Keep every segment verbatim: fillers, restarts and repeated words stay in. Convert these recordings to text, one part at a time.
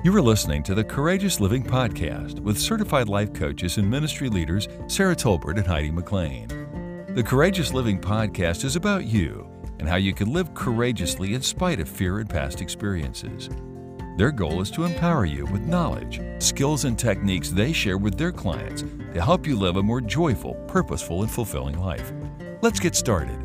You are listening to the Courageous Living Podcast with certified life coaches and ministry leaders Sarah Tolbert and Heidi McLean. The Courageous Living Podcast is about you and how you can live courageously in spite of fear and past experiences. Their goal is to empower you with knowledge, skills, and techniques they share with their clients to help you live a more joyful, purposeful, and fulfilling life. Let's get started.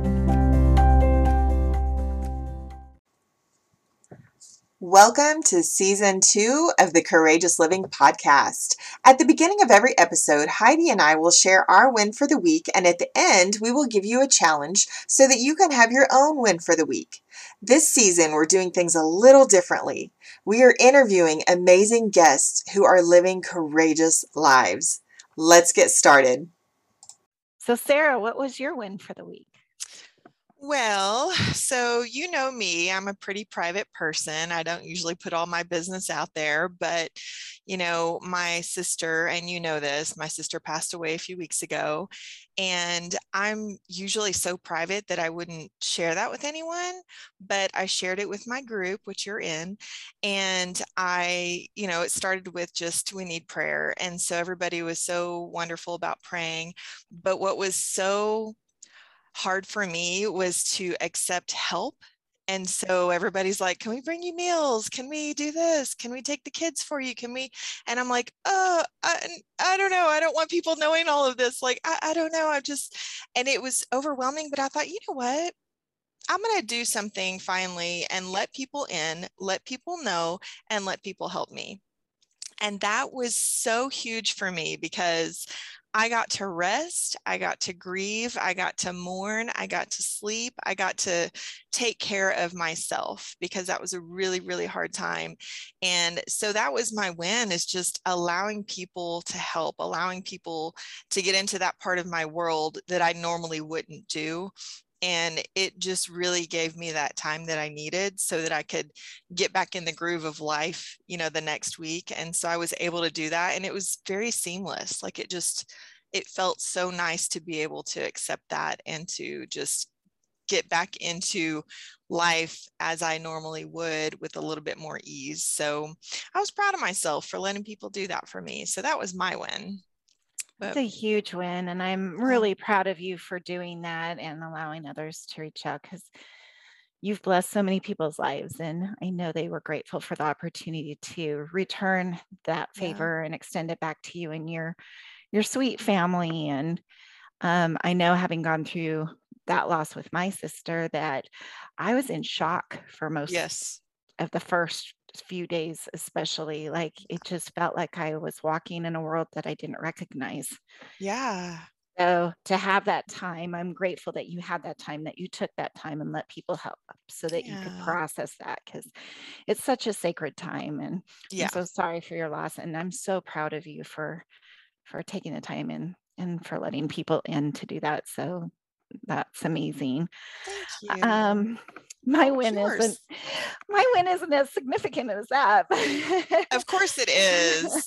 Welcome to Season two of the Courageous Living Podcast. At the beginning of every episode, Heidi and I will share our win for the week, and at the end, we will give you a challenge so that you can have your own win for the week. This season, we're doing things a little differently. We are interviewing amazing guests who are living courageous lives. Let's get started. So, Sarah, what was your win for the week? Well, so you know me, I'm a pretty private person. I don't usually put all my business out there, but you know, my sister, and you know this, my sister passed away a few weeks ago, and I'm usually so private that I wouldn't share that with anyone, but I shared it with my group, which you're in, and I, you know, it started with just, we need prayer. And so everybody was so wonderful about praying, but what was so hard for me was to accept help. And so everybody's like, can we bring you meals? Can we do this? Can we take the kids for you? Can we? And I'm like, oh, I, I don't know. I don't want people knowing all of this. Like, I, I don't know. I just, and it was overwhelming, but I thought, you know what? I'm going to do something finally and let people in, let people know, and let people help me. And that was so huge for me because I got to rest, I got to grieve, I got to mourn, I got to sleep, I got to take care of myself because that was a really, really hard time. And so that was my win, is just allowing people to help, allowing people to get into that part of my world that I normally wouldn't do. And it just really gave me that time that I needed so that I could get back in the groove of life, you know, the next week. And so I was able to do that. And it was very seamless. Like it just, it felt so nice to be able to accept that and to just get back into life as I normally would with a little bit more ease. So I was proud of myself for letting people do that for me. So that was my win. It's a huge win, and I'm really proud of you for doing that and allowing others to reach out, because you've blessed so many people's lives, and I know they were grateful for the opportunity to return that favor yeah. and extend it back to you and your your sweet family. And um, I know, having gone through that loss with my sister, that I was in shock for most yes. of the first few days, especially. Like, it just felt like I was walking in a world that I didn't recognize. Yeah. So to have that time, I'm grateful that you had that time, that you took that time and let people help so that yeah. you could process that, because it's such a sacred time. And yeah. I'm so sorry for your loss. And I'm so proud of you for for taking the time and and for letting people in to do that. So that's amazing. Thank you. Um, my oh, win yours. isn't my win isn't as significant as that. Of course it is.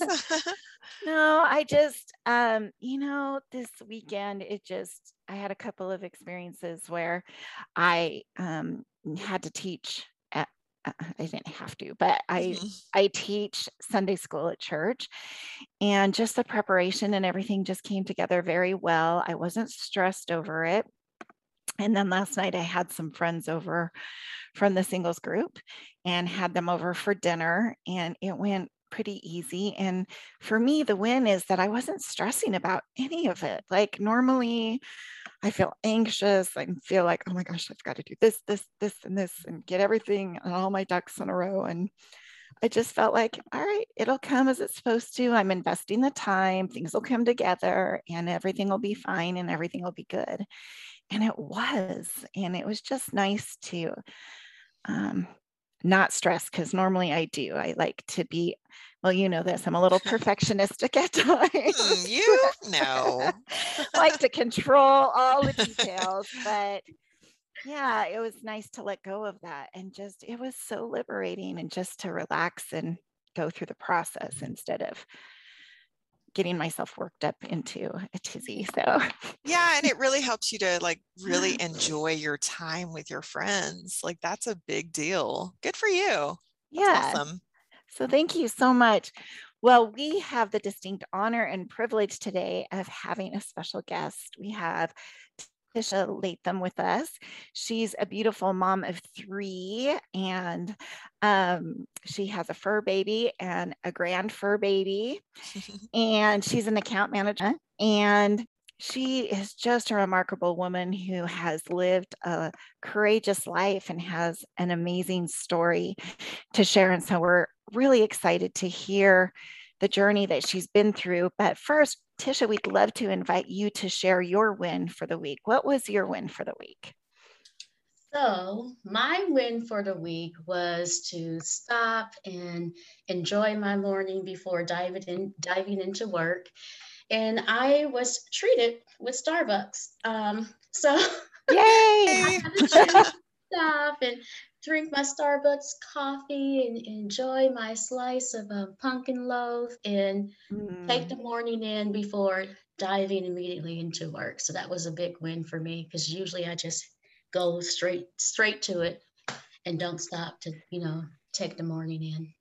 No, I just, um, you know, this weekend, it just, I had a couple of experiences where I um, had to teach at, uh, I didn't have to, but I, mm-hmm. I teach Sunday school at church, and just the preparation and everything just came together very well. I wasn't stressed over it. And then last night I had some friends over from the singles group and had them over for dinner, and it went pretty easy. And for me, the win is that I wasn't stressing about any of it. Like, normally I feel anxious. I feel like, oh my gosh, I've got to do this, this, this, and this, and get everything and all my ducks in a row. And I just felt like, all right, it'll come as it's supposed to. I'm investing the time, things will come together, and everything will be fine, and everything will be good. And it was, and it was just nice to um, not stress, because normally I do. I like to be, well, you know this, I'm a little perfectionistic at times. You know. Like to control all the details, but yeah, it was nice to let go of that. And just, it was so liberating, and just to relax and go through the process instead of getting myself worked up into a tizzy. So yeah, and it really helps you to like really enjoy your time with your friends. Like, that's a big deal. Good for you. That's yeah. awesome. So thank you so much. Well, we have the distinct honor and privilege today of having a special guest. We have Tisha Latham with us. She's a beautiful mom of three, and um, she has a fur baby and a grand fur baby, and she's an account manager. And she is just a remarkable woman who has lived a courageous life and has an amazing story to share. And so we're really excited to hear the journey that she's been through. But first, Tisha, we'd love to invite you to share your win for the week. What was your win for the week? So my win for the week was to stop and enjoy my morning before diving in, diving into work. And I was treated with Starbucks. Um, so Yay! I had a chance to stop and drink my Starbucks coffee and enjoy my slice of a pumpkin loaf and Mm. take the morning in before diving immediately into work. So that was a big win for me, because usually I just go straight straight to it and don't stop to, you know, take the morning in.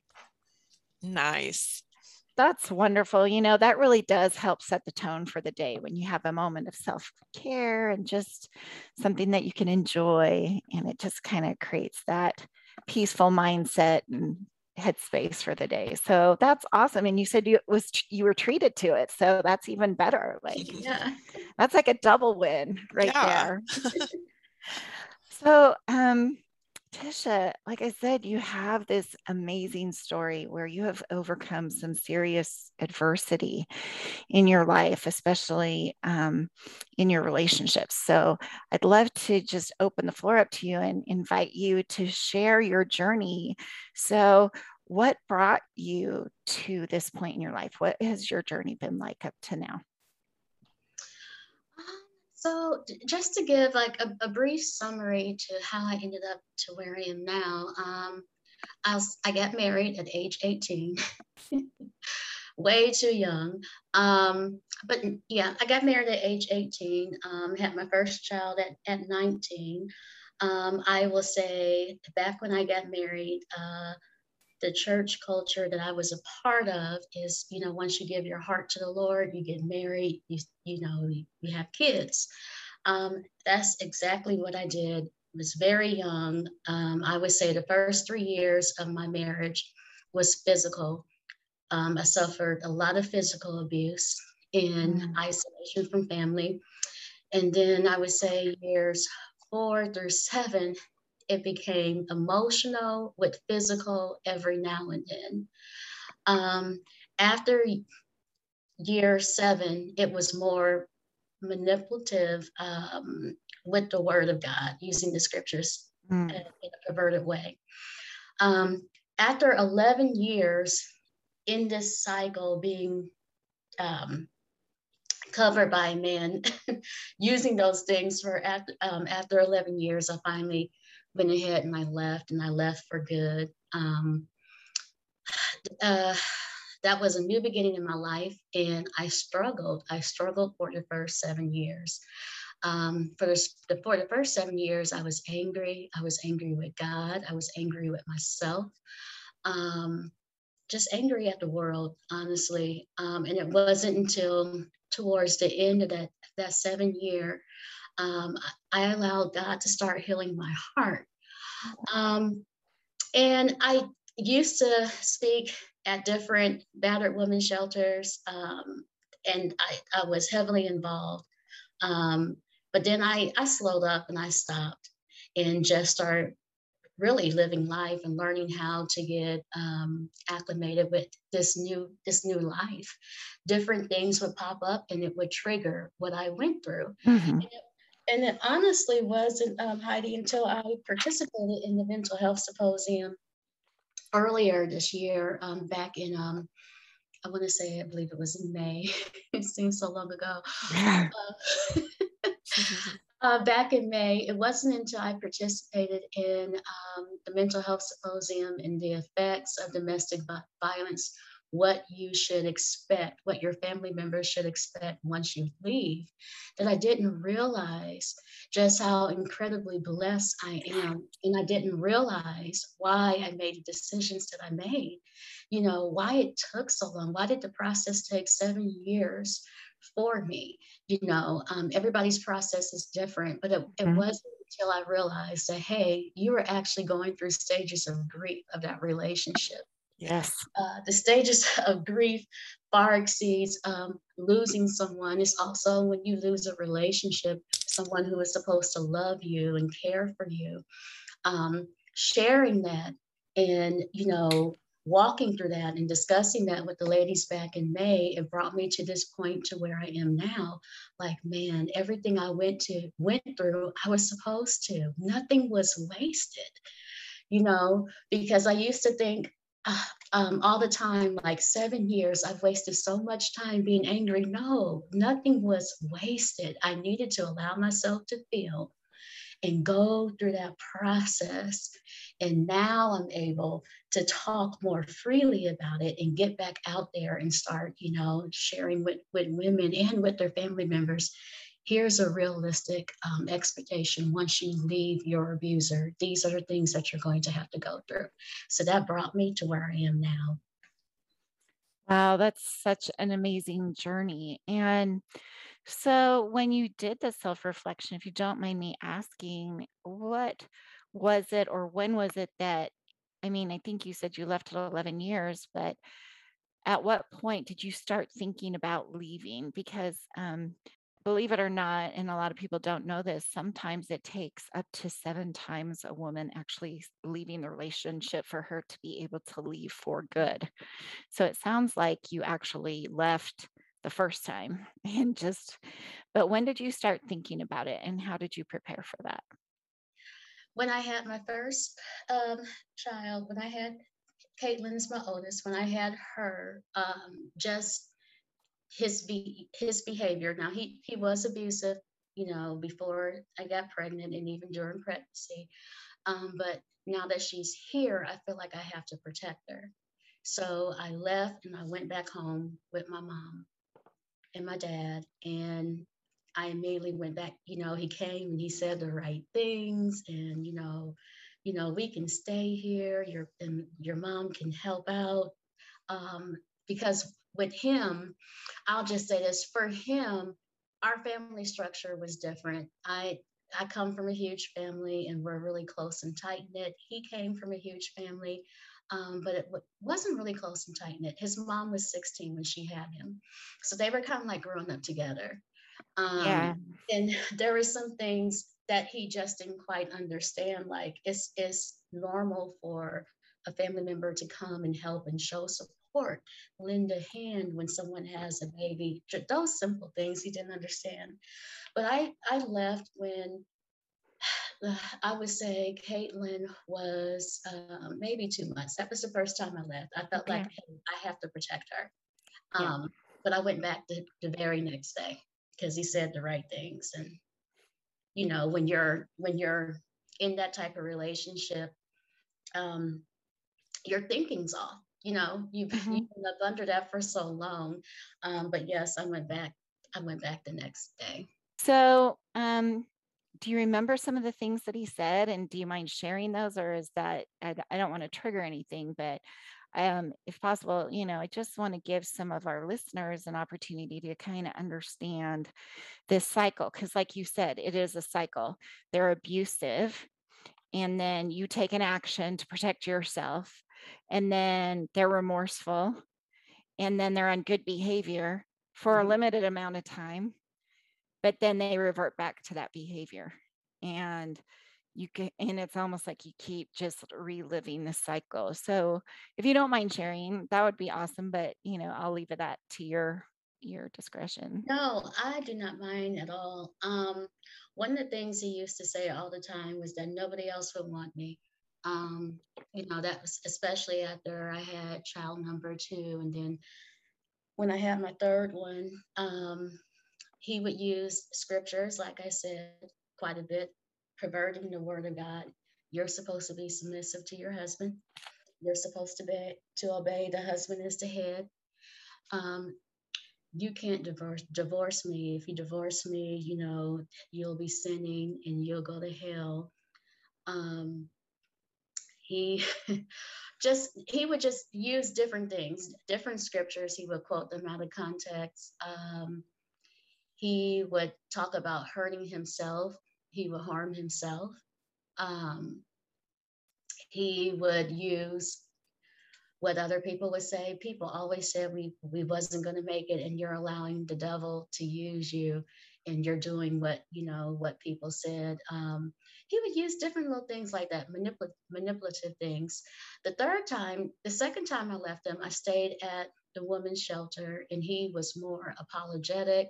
Nice. That's wonderful. You know, that really does help set the tone for the day when you have a moment of self-care and just something that you can enjoy. And it just kind of creates that peaceful mindset and headspace for the day. So that's awesome. And you said you it was you were treated to it. So that's even better. Like, Yeah. that's like a double win right Yeah. there. So, um, Tisha, like I said, you have this amazing story where you have overcome some serious adversity in your life, especially um, in your relationships. So I'd love to just open the floor up to you and invite you to share your journey. So, what brought you to this point in your life? What has your journey been like up to now? So just to give like a, a brief summary to how I ended up to where I am now, um, I, was, I got married at age eighteen, way too young. Um, but yeah, I got married at age eighteen, um, had my first child at, at nineteen. Um, I will say back when I got married, uh, the church culture that I was a part of is, you know, once you give your heart to the Lord, you get married, you, you know, you, you have kids. Um, that's exactly what I did. I was very young. Um, I would say the first three years of my marriage was physical. Um, I suffered a lot of physical abuse and Mm. isolation from family. And then I would say years four through seven, it became emotional with physical every now and then. Um, after year seven, it was more manipulative um, with the word of God, using the scriptures Mm. in a perverted way. Um, after eleven years in this cycle, being um, covered by men, using those things for after, um, after eleven years, I finally went ahead and I left, and I left for good. Um, uh, that was a new beginning in my life, and I struggled. I struggled for the first seven years. Um, for, the, for the first seven years, I was angry. I was angry with God. I was angry with myself. Um, just angry at the world, honestly. Um, and it wasn't until towards the end of that, that seven year, um, I allowed God to start healing my heart. Um, and I used to speak at different battered women shelters, um, and I, I was heavily involved. Um, but then I, I slowed up and I stopped and just started really living life and learning how to get um, acclimated with this new this new life. Different things would pop up and it would trigger what I went through. Mm-hmm. And, it, and it honestly wasn't, um, Heidi, until I participated in the mental health symposium earlier this year, um, back in, um, I want to say, I believe it was in May. It seems so long ago. Yeah. Uh, Uh, back in May, it wasn't until I participated in um, the mental health symposium and the effects of domestic violence what you should expect, what your family members should expect once you leave, that I didn't realize just how incredibly blessed I am. And I didn't realize why I made the decisions that I made, you know, why it took so long. Why did the process take seven years for me? You know, um, everybody's process is different, but it, it Mhm. wasn't until I realized that, hey, you were actually going through stages of grief of that relationship. Yes. Uh, the stages of grief far exceeds um, losing someone. It's also when you lose a relationship, someone who is supposed to love you and care for you. Um, sharing that and, you know, walking through that and discussing that with the ladies back in May, it brought me to this point to where I am now. Like, man, everything I went to went through, I was supposed to. Nothing was wasted, you know, because I used to think uh, um, all the time, like seven years, I've wasted so much time being angry. No, nothing was wasted. I needed to allow myself to feel and go through that process. And now I'm able to talk more freely about it and get back out there and start, you know, sharing with, with women and with their family members. Here's a realistic um, expectation. Once you leave your abuser, these are the things that you're going to have to go through. So that brought me to where I am now. Wow, that's such an amazing journey. And so, when you did the self reflection, if you don't mind me asking, what was it or when was it that, I mean, I think you said you left at eleven years, but at what point did you start thinking about leaving? Because, um, believe it or not, and a lot of people don't know this, sometimes it takes up to seven times a woman actually s- leaving the relationship for her to be able to leave for good. So it sounds like you actually left the first time and just, but when did you start thinking about it and how did you prepare for that? When I had my first um, child, when I had Caitlin's my oldest, when I had her, um, just his be his behavior. Now he he was abusive, you know, before I got pregnant and even during pregnancy. Um, but now that she's here, I feel like I have to protect her. So I left and I went back home with my mom and my dad, and I immediately went back. You know, he came and he said the right things, and you know, you know, we can stay here. Your and your mom can help out, um, because with him, I'll just say this, for him, our family structure was different. I I come from a huge family and we're really close and tight knit. He came from a huge family, um, but it w- wasn't really close and tight knit. His mom was sixteen when she had him. So they were kind of like growing up together. Yeah. Um, and there were some things that he just didn't quite understand. Like it's, it's normal for a family member to come and help and show support, lend a hand when someone has a baby. Those simple things he didn't understand. But I, I left when uh, I would say Caitlin was uh, maybe two months. That was the first time I left. I felt like, Okay. hey, I have to protect her. Yeah. Um, but I went back the, the very next day because he said the right things. And you know, when you're when you're in that type of relationship, um, your thinking's off. You know, you've Hmm. you've been up under that for so long. Um, but yes, I went back. I went back the next day. So, um, do you remember some of the things that he said, and do you mind sharing those, or is that I, d- I don't want to trigger anything, but um, if possible, you know, I just want to give some of our listeners an opportunity to kind of understand this cycle, because, like you said, it is a cycle. They're abusive, and then you take an action to protect yourself, and then they're remorseful, and then they're on good behavior for a Mhm. limited amount of time, but then they revert back to that behavior. And you can, and it's almost like you keep just reliving the cycle. So if you don't mind sharing, that would be awesome. But you know, I'll leave it that to your your discretion. No, I do not mind at all. Um, one of the things he used to say all the time was that nobody else would want me. Um, you know, that was especially after I had child number two, and then when I had my third one, um, he would use scriptures, like I said, quite a bit, perverting the word of God. You're supposed to be submissive to your husband. you're supposed to be to obey. The husband is the head. Um, you can't divorce divorce me. If you divorce me, you know, you'll be sinning and you'll go to hell. Um, he just he would just use different things, different scriptures. He would quote them out of context. Um, he would talk about hurting himself. He would harm himself. Um, he would use what other people would say. People always said we we wasn't going to make it, and you're allowing the devil to use you, and you're doing what you know what people said. Um, he would use different little things like that, manipul- manipulative things. The third time, the second time I left him, I stayed at the women's shelter, and he was more apologetic.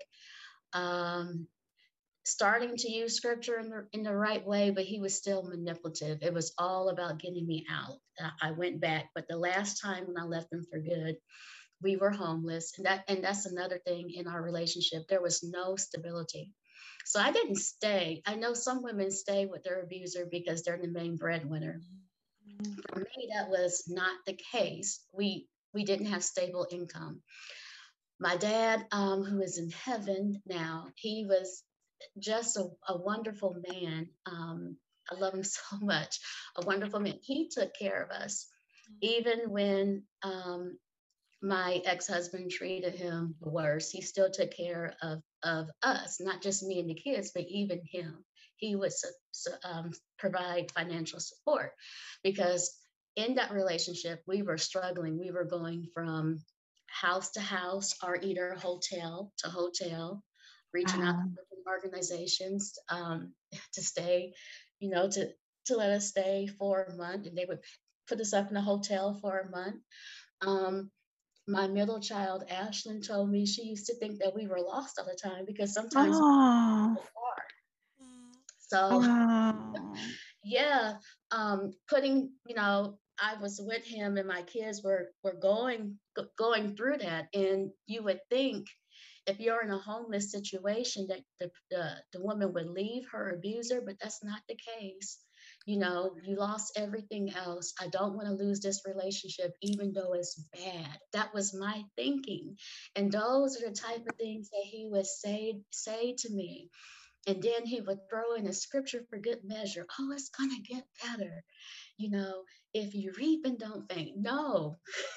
Um, starting to use scripture in the in the right way, but he was still manipulative. It was all about getting me out. I went back, but the last time when I left him for good, we were homeless, and that and that's another thing in our relationship. There was no stability, so I didn't stay. I know some women stay with their abuser because they're the main breadwinner. For me, that was not the case. We we didn't have stable income. My dad, um, who is in heaven now, he was just a, a wonderful man. Um, I love him so much. A wonderful man. He took care of us, even when um, my ex-husband treated him worse. He still took care of of us, not just me and the kids, but even him. He would su- su- um, provide financial support because in that relationship we were struggling. We were going from house to house, or either hotel to hotel, reaching out to Um, different organizations um, to stay, you know, to to let us stay for a month, and they would put us up in a hotel for a month. Um, my middle child, Ashlyn, told me she used to think that we were lost all the time because sometimes we oh, were far. Mm. So oh, yeah, um, putting, you know, I was with him and my kids were were going go- going through that, and you would think if you're in a homeless situation that the, the the woman would leave her abuser, but that's not the case. You know, you lost everything else. I don't want to lose this relationship, even though it's bad. That was my thinking, and those are the type of things that he would say say to me. And then he would throw in a scripture for good measure. Oh, it's gonna get better. You know, if you reap and don't faint. No.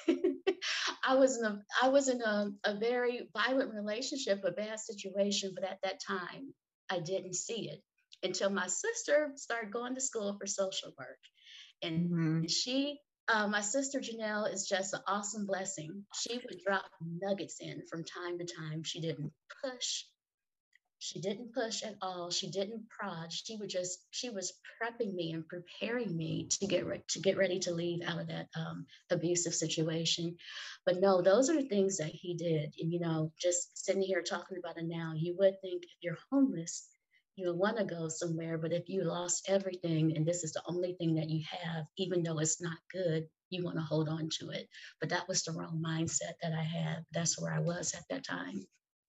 I was in a I was in a, a very violent relationship, a bad situation, but at that time I didn't see it until my sister started going to school for social work. And mhm. she uh, my sister Janelle is just an awesome blessing. She would drop nuggets in from time to time. She didn't push, she didn't push at all. She didn't prod. She would just, she was prepping me and preparing me to get re- to get ready to leave out of that um, abusive situation. But no, those are the things that he did. And you know, just sitting here talking about it now, you would think if you're homeless, you would want to go somewhere. But if you lost everything and this is the only thing that you have, even though it's not good, you want to hold on to it. But that was the wrong mindset that I had. That's where I was at that time.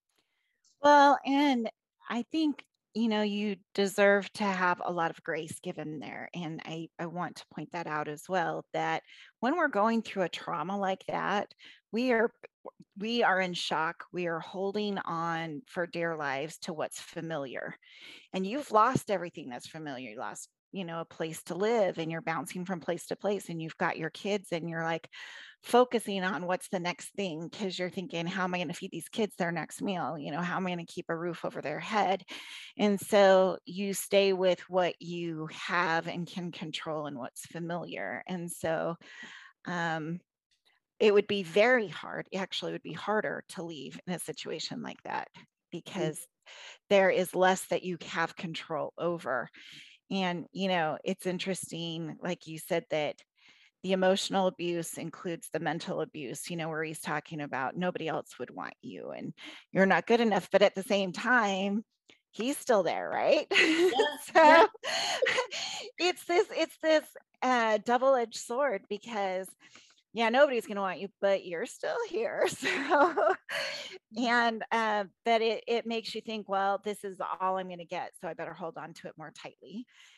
Well, and I think, you know, you deserve to have a lot of grace given there. And I, I want to point that out as well, that when we're going through a trauma like that, we are we are in shock. We are holding on for dear lives to what's familiar. And you've lost everything that's familiar. You lost, you know, a place to live, and you're bouncing from place to place, and you've got your kids, and you're like focusing on what's the next thing because you're thinking, how am I going to feed these kids their next meal? You know, how am I going to keep a roof over their head? And so you stay with what you have and can control and what's familiar. And so um, it would be very hard. It actually would be harder to leave in a situation like that because there is less that you have control over. And, you know, it's interesting, like you said, that the emotional abuse includes the mental abuse, you know, where he's talking about nobody else would want you and you're not good enough. But at the same time, he's still there, right? Yeah, yeah. So it's this, it's this uh, double-edged sword because yeah, nobody's going to want you, but you're still here. So, and uh, that it, it makes you think, well, this is all I'm going to get. So I better hold on to it more tightly.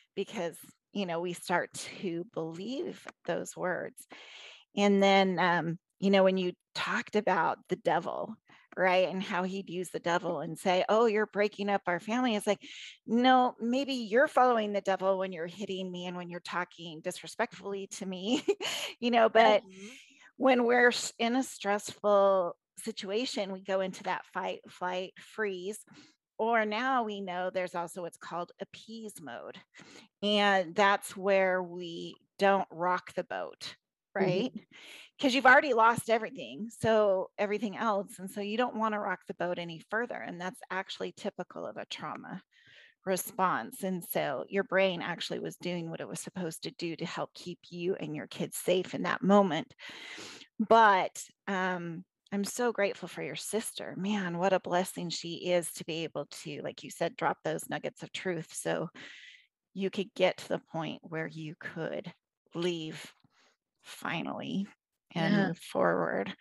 because, you know, we start to believe those words. And then, um, you know, when you talked about the devil, right, and how he'd use the devil and say, oh, you're breaking up our family. It's like, no, maybe you're following the devil when you're hitting me and when you're talking disrespectfully to me, you know, but Mhm. when we're s- in a stressful situation, we go into that fight, flight, freeze. Or now we know there's also what's called appease mode. And that's where we don't rock the boat, right? Mhm. Because you've already lost everything. So everything else. And so you don't want to rock the boat any further. And that's actually typical of a trauma response. And so your brain actually was doing what it was supposed to do to help keep you and your kids safe in that moment. But um, I'm so grateful for your sister. Man, what a blessing she is to be able to, like you said, drop those nuggets of truth. So you could get to the point where you could leave finally and Yeah. move forward.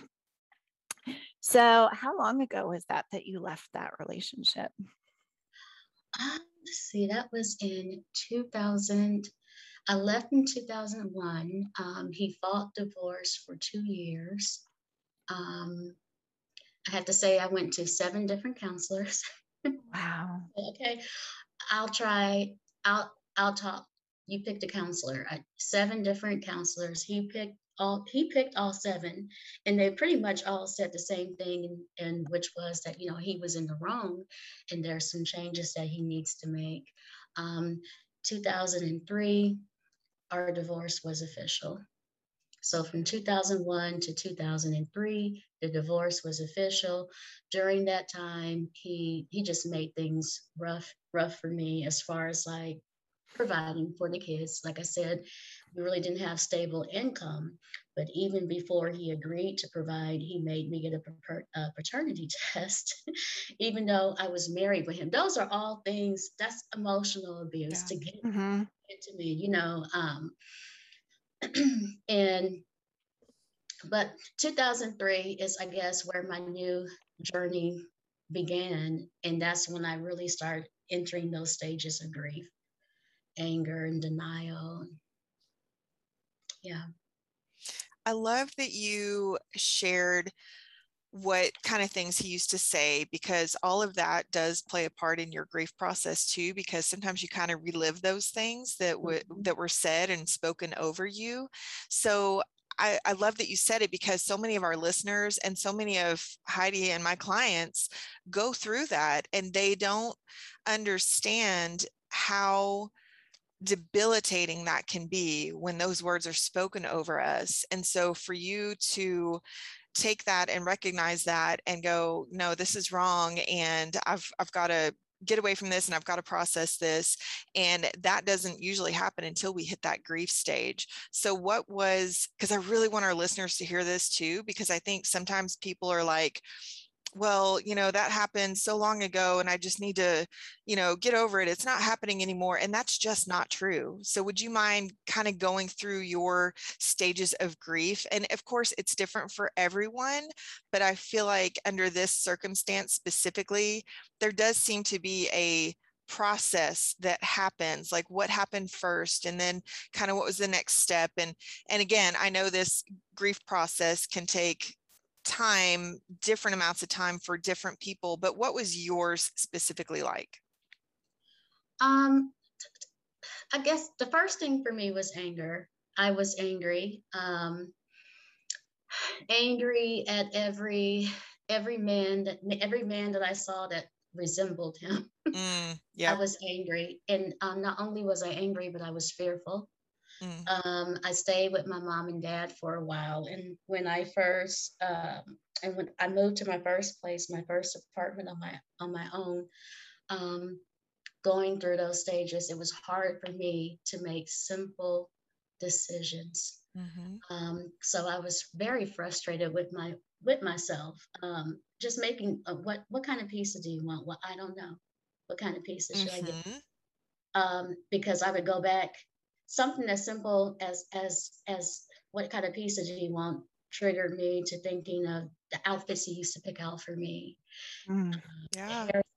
So, how long ago was that that you left that relationship? Um, let's see, that was in two thousand. I left in two thousand one. Um, he fought divorce for two years. Um, I have to say, I went to seven different counselors. Wow. Okay, I'll try. I'll I'll talk. You picked a counselor. I, seven different counselors. He picked all. He picked all seven, and they pretty much all said the same thing, and, and which was that you know he was in the wrong, and there's some changes that he needs to make. Um, two thousand three, our divorce was official. So from two thousand one to two thousand three, the divorce was official. During that time, he he just made things rough rough for me as far as like providing for the kids. Like I said, we really didn't have stable income, but even before he agreed to provide, he made me get a, a paternity test, even though I was married with him. Those are all things that's emotional abuse Yeah. to get Mm-hmm. into me, you know. Um, and but two thousand three is, I guess, where my new journey began. And that's when I really started entering those stages of grief, anger, and denial. Yeah. I love that you shared what kind of things he used to say, because all of that does play a part in your grief process too, because sometimes you kind of relive those things that w- Mhm. that were said and spoken over you. So I, I love that you said it, because so many of our listeners and so many of Heidi and my clients go through that, and they don't understand how debilitating that can be when those words are spoken over us. And so for you to take that and recognize that and go, no, this is wrong, and I've I've got to get away from this, and I've got to process this. And that doesn't usually happen until we hit that grief stage. So what was, because I really want our listeners to hear this too, because I think sometimes people are like, well, you know, that happened so long ago and I just need to, you know, get over it. It's not happening anymore. And that's just not true. So would you mind kind of going through your stages of grief? And of course, it's different for everyone, but I feel like under this circumstance specifically, there does seem to be a process that happens, like what happened first, and then kind of what was the next step. And and again, I know this grief process can take time, different amounts of time for different people, but what was yours specifically like? Um, I guess the first thing for me was anger. I was angry, um, angry at every every man that every man that I saw that resembled him. Mm, I yep. was angry, and um, not only was I angry, but I was fearful. Mm, Um, I stayed with my mom and dad for a while, and when I first um, and when I moved to my first place, my first apartment on my on my own, um, going through those stages, it was hard for me to make simple decisions. mm-hmm. Um, so I was very frustrated with my with myself. Um, just making uh, what what kind of pizza do you want? Well, I don't know. What kind of pizza should I get? Mm-hmm. Um, because I would go back, something as simple as as as what kind of pizza do you want triggered me to thinking of the outfits he used to pick out for me. Mm. Yeah.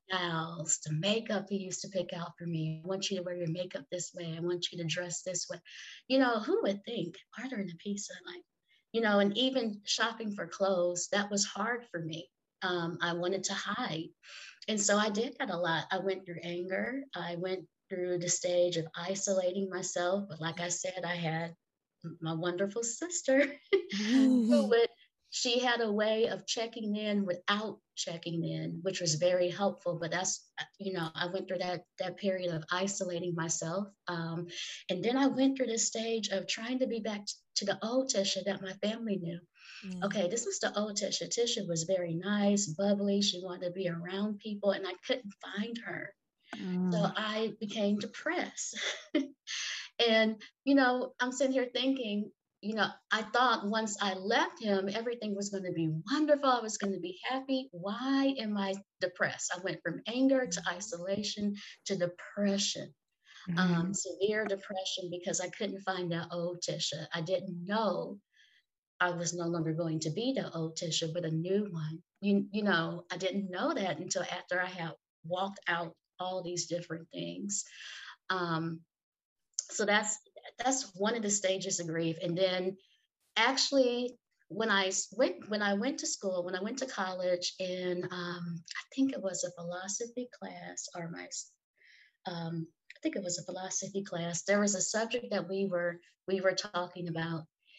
hairstyles, the makeup he used to pick out for me. I want you to wear your makeup this way. I want you to dress this way. You know, who would think ordering a pizza, like, you know, and even shopping for clothes, that was hard for me. Um, I wanted to hide. And so I did that a lot. I went through anger. I went through the stage of isolating myself. But like I said, I had my wonderful sister who would, she had a way of checking in without checking in, which was very helpful. But that's, you know, I went through that that period of isolating myself. Um, and then I went through the stage of trying to be back to the old Tisha that my family knew. Mm. Okay, this was the old Tisha. Tisha was very nice, bubbly. She wanted to be around people, and I couldn't find her. So I became depressed. And, you know, I'm sitting here thinking, you know, I thought once I left him, everything was going to be wonderful. I was going to be happy. Why am I depressed? I went from anger to isolation to depression, um, severe depression, because I couldn't find that old Tisha. I didn't know I was no longer going to be the old Tisha, but a new one. You, you know, I didn't know that until after I had walked out all these different things. Um, so that's that's one of the stages of grief. And then actually when I went when I went to school, when I went to college, in um, I think it was a philosophy class, or my um, I think it was a philosophy class. There was a subject that we were we were talking about.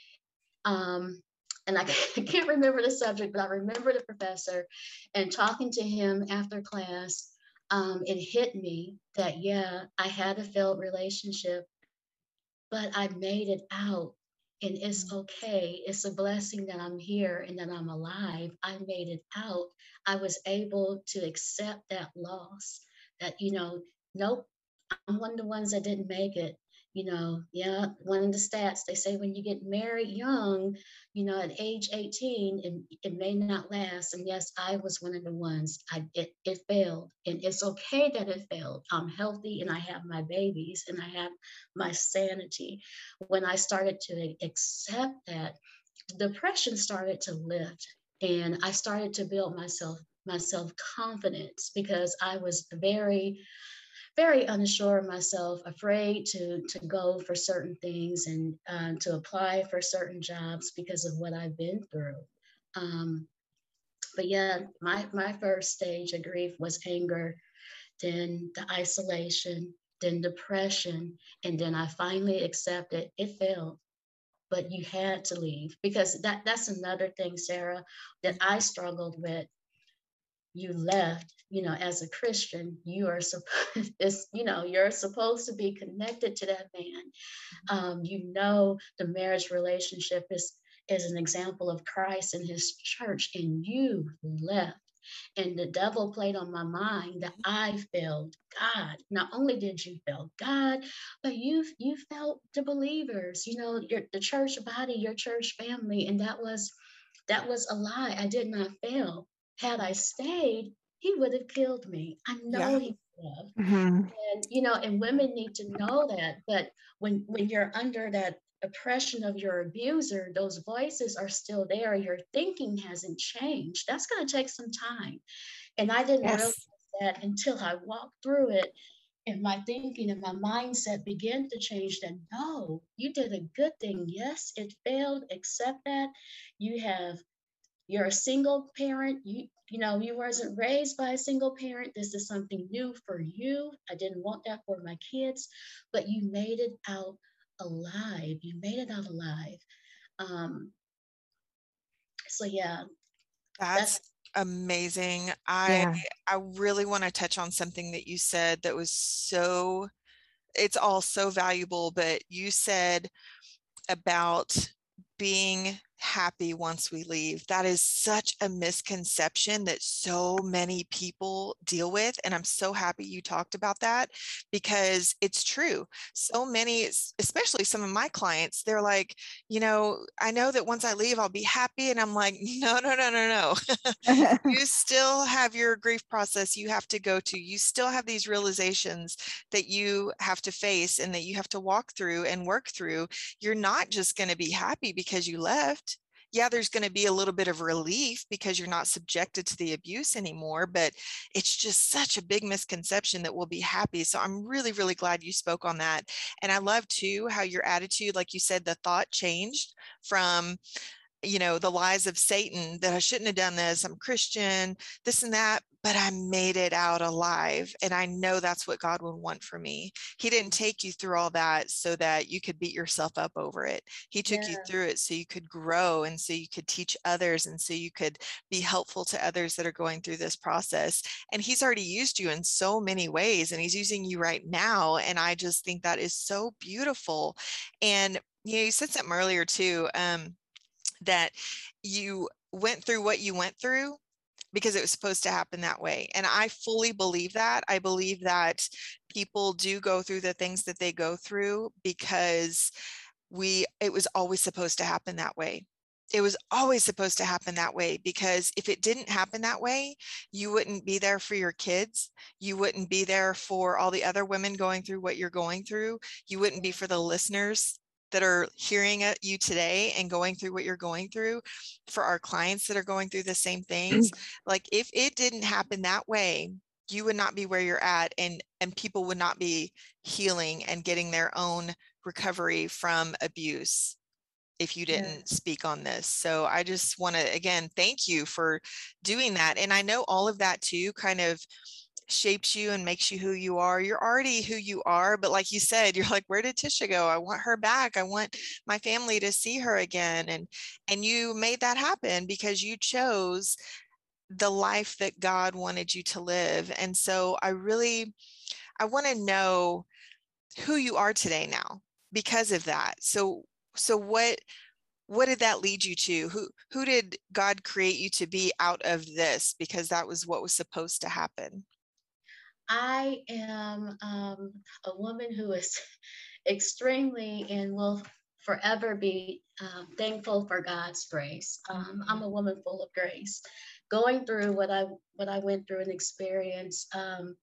Um, and I can't remember the subject, but I remember the professor and talking to him after class. Um, it hit me that, yeah, I had a failed relationship, but I made it out, and it's okay. It's a blessing that I'm here and that I'm alive. I made it out. I was able to accept that loss, that, you know, nope, I'm one of the ones that didn't make it. You know, yeah, one of the stats, they say when you get married young, you know, at age eighteen, it, it may not last. And yes, I was one of the ones. I it, it failed. And it's okay that it failed. I'm healthy and I have my babies and I have my sanity. When I started to accept that, depression started to lift, and I started to build myself, my self-confidence, because I was very very unsure of myself, afraid to to go for certain things, and uh, to apply for certain jobs because of what I've been through. Um, but yeah, my my first stage of grief was anger, then the isolation, then depression, and then I finally accepted it failed. But you had to leave, because that that's another thing, Sarah, that I struggled with. You left, you know, as a Christian, you are supposed, you know, you're supposed to be connected to that man. Um, you know, the marriage relationship is is an example of Christ and his church, and you left. And the devil played on my mind that I failed God. Not only did you fail God, but you you failed the believers, you know, your the church body, your church family. And that was that was a lie. I did not fail. Had I stayed, he would have killed me. I know Yeah. he would have. And, you know, and women need to know that. But when when you're under that oppression of your abuser, those voices are still there. Your thinking hasn't changed. That's going to take some time. And I didn't realize Yes. that until I walked through it, and my thinking and my mindset began to change. That no, you did a good thing. Yes, it failed. Accept that. You have you're a single parent. You you know, you wasn't raised by a single parent. This is something new for you. I didn't want that for my kids, but you made it out alive. You made it out alive. Um, so yeah, That's that's amazing. I Yeah. I really want to touch on something that you said that was so, it's all so valuable, but you said about being happy once we leave. That is such a misconception that so many people deal with. And I'm so happy you talked about that, because it's true. So many, especially some of my clients, they're like, you know, I know that once I leave, I'll be happy. And I'm like, no, no, no, no, no. You still have your grief process you have to go to. You still have these realizations that you have to face and that you have to walk through and work through. You're not just going to be happy because you left. yeah, there's going to be a little bit of relief because you're not subjected to the abuse anymore, but it's just such a big misconception that we'll be happy. So I'm really, really glad you spoke on that. And I love too how your attitude, like you said, the thought changed from, you know, the lies of Satan that I shouldn't have done this, I'm Christian, this and that, but I made it out alive. And I know that's what God would want for me. He didn't take you through all that so that you could beat yourself up over it. He took Yeah. you through it so you could grow and so you could teach others and so you could be helpful to others that are going through this process. And he's already used you in so many ways, and he's using you right now. And I just think that is so beautiful. And, you know, you said something earlier too, um, that you went through what you went through because it was supposed to happen that way. And I fully believe that. I believe that people do go through the things that they go through because we, it was always supposed to happen that way. It was always supposed to happen that way, because if it didn't happen that way, you wouldn't be there for your kids. You wouldn't be there for all the other women going through what you're going through. You wouldn't be for the listeners that are hearing you today and going through what you're going through, for our clients that are going through the same things. Like if it didn't happen that way, you would not be where you're at, and and people would not be healing and getting their own recovery from abuse if you didn't Yeah. speak on this. So I just want to, again, thank you for doing that. And I know all of that too kind of shapes you and makes you who you are. You're already who you are, but like you said, you're like, where did Tisha go? I want her back. I want my family to see her again. And and you made that happen because you chose the life that God wanted you to live. And so I really, I want to know who you are today now because of that. So so what what did that lead you to? Who who did God create you to be out of this? Because that was what was supposed to happen. I am um, a woman who is extremely and will forever be um, thankful for God's grace. Um, I'm a woman full of grace. Going through what I what I went through and experienced, um,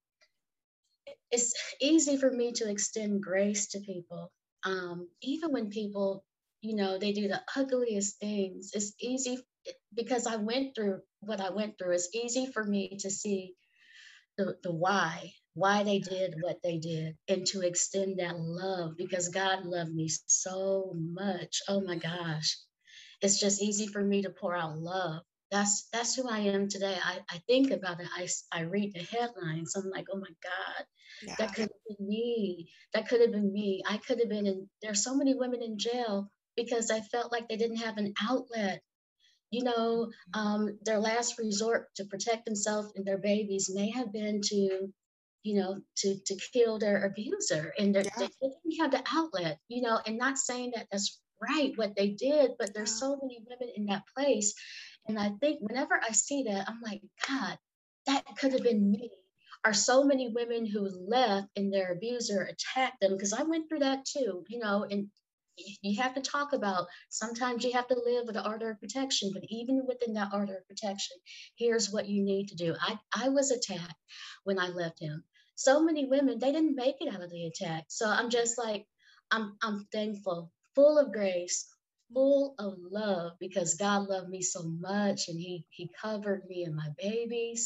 it's easy for me to extend grace to people, um, even when people, you know, they do the ugliest things. It's easy because I went through what I went through. It's easy for me to see the, the why, why they did what they did, and to extend that love because God loved me so much. Oh my gosh. It's just easy for me to pour out love. That's that's who I am today. I, I think about it. I, I read the headlines. I'm like, oh my God, Yeah. that could have been me. That could have been me. I could have been in, there's so many women in jail because I felt like they didn't have an outlet. You know, um, their last resort to protect themselves and their babies may have been to, you know, to to kill their abuser, and they Yeah. didn't have the outlet. You know, and not saying that that's right what they did, but there's Yeah. so many women in that place, and I think whenever I see that, I'm like, God, that could have been me. Are so many women who left and their abuser attacked them, because I went through that too. You know, and you have to talk about, sometimes you have to live with the order of protection, but even within that order of protection, here's what you need to do. I, I was attacked when I left him. So many women, they didn't make it out of the attack. So I'm just like, I'm, I'm thankful, full of grace, full of love, because God loved me so much, and he, he covered me and my babies.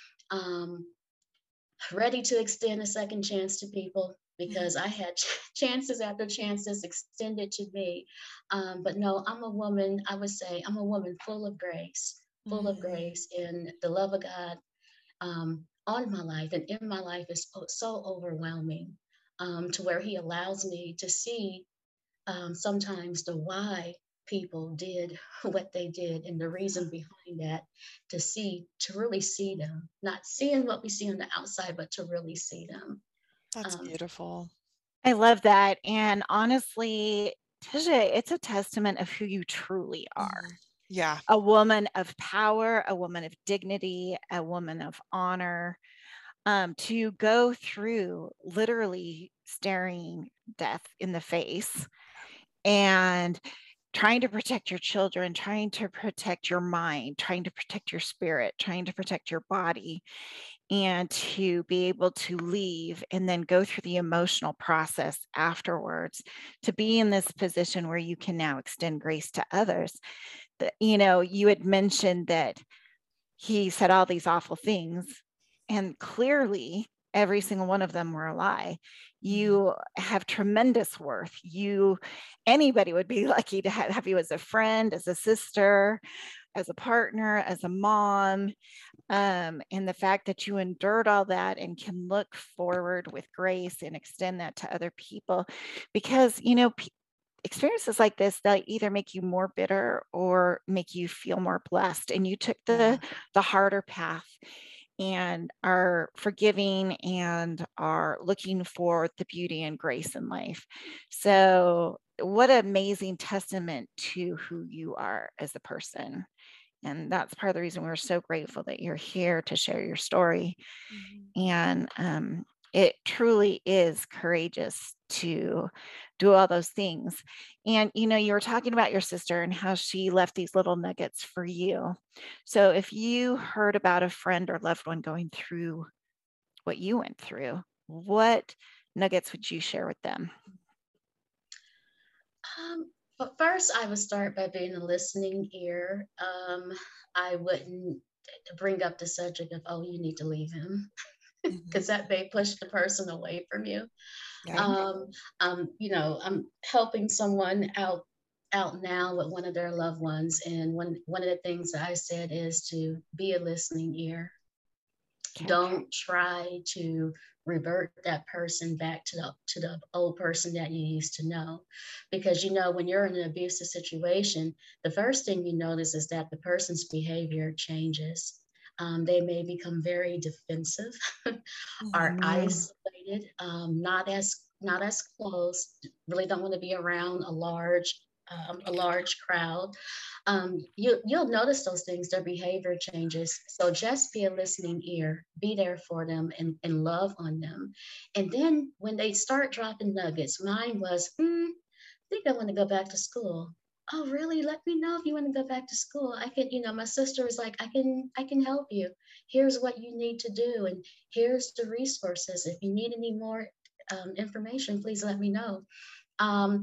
Um, ready to extend a second chance to people, because I had chances after chances extended to me. Um, but no, I'm a woman, I would say I'm a woman full of grace, full of grace, and the love of God um, on my life and in my life is so overwhelming, um, to where he allows me to see um, sometimes the why people did what they did and the reason behind that, to see, to really see them, not seeing what we see on the outside, but to really see them. That's Um, beautiful. I love that. And honestly, Tisha, it's a testament of who you truly are. Mhm. Yeah. A woman of power, a woman of dignity, a woman of honor, um, to go through literally staring death in the face and trying to protect your children, trying to protect your mind, trying to protect your spirit, trying to protect your body, and to be able to leave and then go through the emotional process afterwards, to be in this position where you can now extend grace to others. you know, you had mentioned that he said all these awful things, and clearly every single one of them were a lie. You have tremendous worth. You, anybody would be lucky to have, have you as a friend, as a sister, as a partner, as a mom. Um, and the fact that you endured all that and can look forward with grace and extend that to other people, because, you know, p- experiences like this, they'll either make you more bitter or make you feel more blessed. And you took the Yeah. the harder path and are forgiving and are looking for the beauty and grace in life. So what an amazing testament to who you are as a person. And that's part of the reason we're so grateful that you're here to share your story. Mhm. And um, it truly is courageous to do all those things. And, you know, you were talking about your sister and how she left these little nuggets for you. So if you heard about a friend or loved one going through what you went through, what nuggets would you share with them? Um, but first, I would start by being a listening ear. Um, I wouldn't bring up the subject of, oh, you need to leave him, because Mhm. that may push the person away from you. Yeah. Um, um, you know, I'm helping someone out out now with one of their loved ones, and one one of the things that I said is to be a listening ear. Okay. Don't try to revert that person back to the to the old person that you used to know, because you know when you're in an abusive situation, the first thing you notice is that the person's behavior changes. Um, they may become very defensive, are Mhm. Mm, isolated, um, not as not as close, really don't want to be around a large um, a large crowd. Um, you you'll notice those things, their behavior changes. So just be a listening ear, be there for them, and, and love on them. And then when they start dropping nuggets, mine was, hmm, I think I want to go back to school. Oh, really? Let me know if you want to go back to school. I can, you know, my sister was like, I can, I can help you. Here's what you need to do, and here's the resources. If you need any more um, information, please let me know. Um,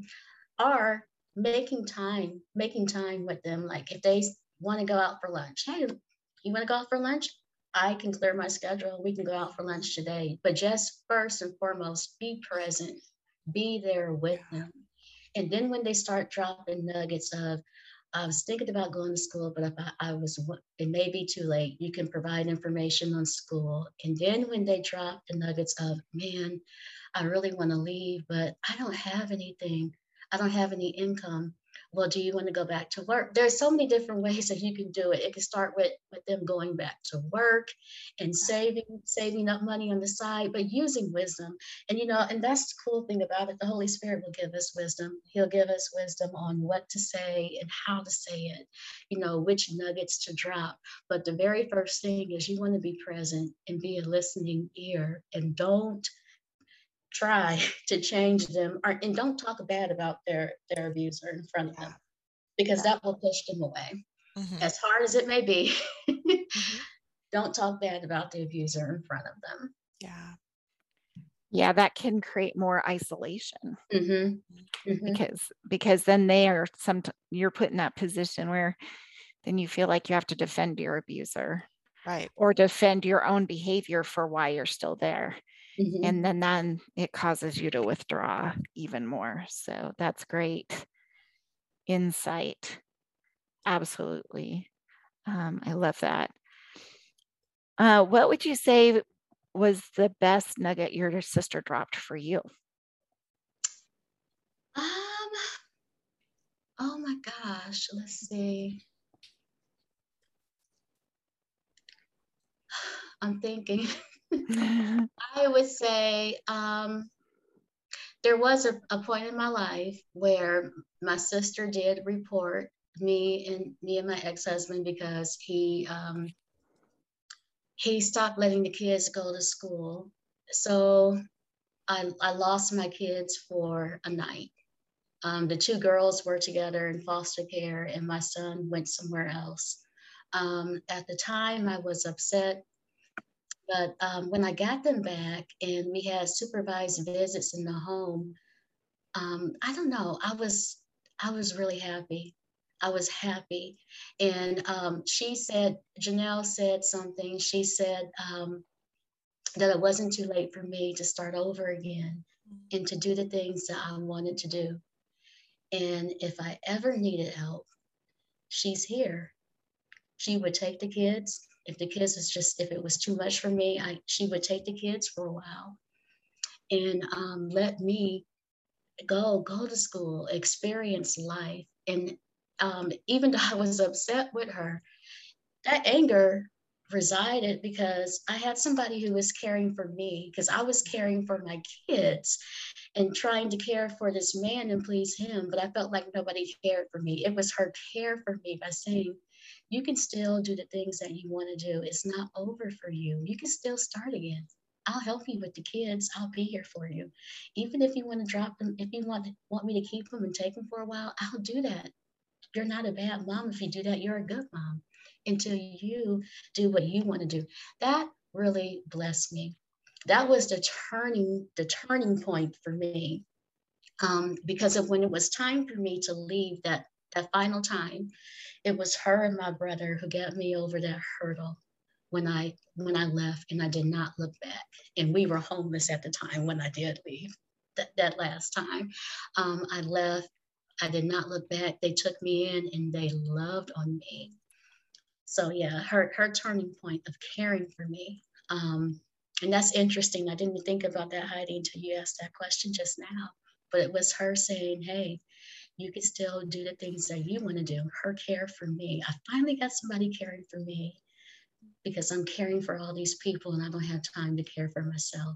or making time, making time with them. Like if they want to go out for lunch, hey, you want to go out for lunch? I can clear my schedule. We can go out for lunch today. But just first and foremost, be present, be there with Yeah. them. And then when they start dropping nuggets of, I was thinking about going to school, but if I, I was, it may be too late. You can provide information on school. And then when they drop the nuggets of, man, I really want to leave, but I don't have anything. I don't have any income. Well, do you want to go back to work? There's so many different ways that you can do it. It can start with with them going back to work and saving saving up money on the side, but using wisdom. And you know, and that's the cool thing about it. The Holy Spirit will give us wisdom. He'll give us wisdom on what to say and how to say it. You know, which nuggets to drop. But the very first thing is you want to be present and be a listening ear, and don't try to change them, or and don't talk bad about their their abuser in front of Yeah. them, because yeah. that will push them away. Mhm. As hard as it may be, Mhm. don't talk bad about the abuser in front of them. Yeah. Yeah, that can create more isolation Hmm. Hmm. because because then they are some you're put in that position where then you feel like you have to defend your abuser Right. or defend your own behavior for why you're still there. And Hmm. then then it causes you to withdraw even more. So that's great insight. Absolutely. Um, I love that. Uh, what would you say was the best nugget your sister dropped for you? Um, oh my gosh, let's see. I'm thinking. I would say um, there was a, a point in my life where my sister did report me and me and my ex-husband because he um, he stopped letting the kids go to school. So I, I lost my kids for a night. Um, the two girls were together in foster care, and my son went somewhere else. Um, at the time, I was upset, but um, when I got them back and we had supervised visits in the home, um, I don't know, I was I was really happy. I was happy. And um, she said, Janelle said something. She said um, that it wasn't too late for me to start over again and to do the things that I wanted to do. And if I ever needed help, she's here. She would take the kids. If the kids was just, if it was too much for me, I, she would take the kids for a while and um, let me go, go to school, experience life. And um, even though I was upset with her, that anger resided because I had somebody who was caring for me, because I was caring for my kids and trying to care for this man and please him, but I felt like nobody cared for me. It was her care for me by saying, you can still do the things that you want to do. It's not over for you. You can still start again. I'll help you with the kids. I'll be here for you. Even if you want to drop them, if you want, want me to keep them and take them for a while, I'll do that. You're not a bad mom if you do that. You're a good mom until you do what you want to do. That really blessed me. That was the turning, the turning point for me. Um, because of when it was time for me to leave that, that final time, it was her and my brother who got me over that hurdle when I when I left, and I did not look back. And we were homeless at the time when I did leave that, that last time. Um, I left. I did not look back. They took me in and they loved on me. So yeah, her her turning point of caring for me. Um, and that's interesting. I didn't think about that, Heidi, until you asked that question just now. But it was her saying, hey, you can still do the things that you want to do. Her care for me. I finally got somebody caring for me because I'm caring for all these people and I don't have time to care for myself.